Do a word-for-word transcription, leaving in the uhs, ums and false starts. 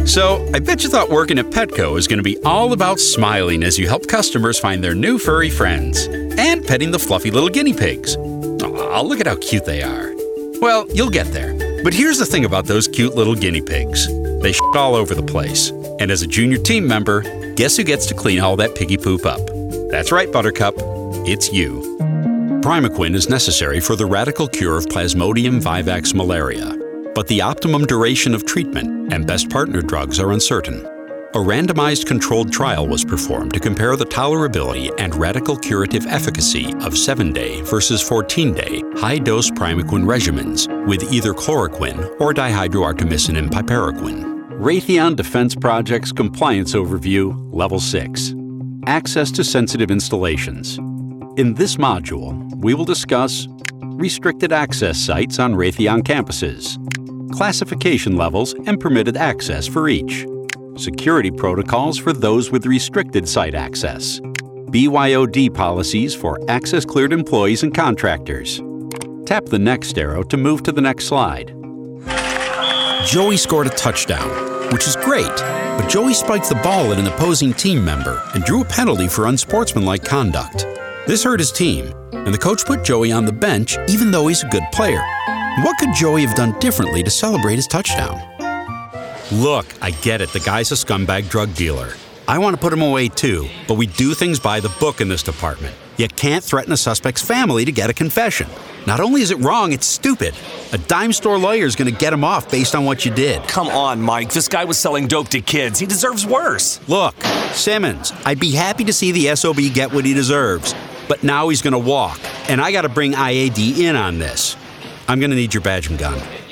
So, I bet you thought working at Petco is going to be all about smiling as you help customers find their new furry friends and petting the fluffy little guinea pigs. Aw, look at how cute they are. Well, you'll get there. But here's the thing about those cute little guinea pigs. They shit all over the place. And as a junior team member, guess who gets to clean all that piggy poop up? That's right, Buttercup. It's you. Primaquine is necessary for the radical cure of Plasmodium vivax malaria. But the optimum duration of treatment and best partner drugs are uncertain. A randomized controlled trial was performed to compare the tolerability and radical curative efficacy of seven-day versus fourteen-day high-dose Primaquine regimens with either chloroquine or dihydroartemisinin and piperacin. Raytheon Defense Project's Compliance Overview, Level six. Access to sensitive installations. In this module, we will discuss restricted access sites on Raytheon campuses, classification levels and permitted access for each, security protocols for those with restricted site access, B Y O D policies for access-cleared employees and contractors. Tap the next arrow to move to the next slide. Joey scored a touchdown, which is great, but Joey spiked the ball at an opposing team member and drew a penalty for unsportsmanlike conduct. This hurt his team, and the coach put Joey on the bench even though he's a good player. What could Joey have done differently to celebrate his touchdown? Look, I get it, the guy's a scumbag drug dealer. I want to put him away too, but we do things by the book in this department. You can't threaten a suspect's family to get a confession. Not only is it wrong, it's stupid. A dime store lawyer is going to get him off based on what you did. Come on, Mike. This guy was selling dope to kids. He deserves worse. Look, Simmons, I'd be happy to see the S O B get what he deserves, but now he's going to walk, and I got to bring I A D in on this. I'm going to need your badge and gun.